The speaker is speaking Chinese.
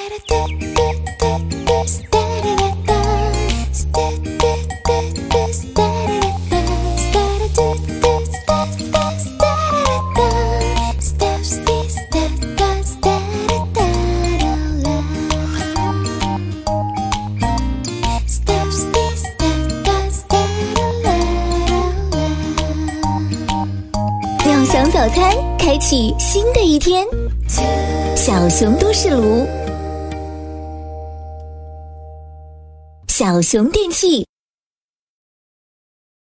亮翔早餐，开启新的一天。小熊都市炉，小熊电器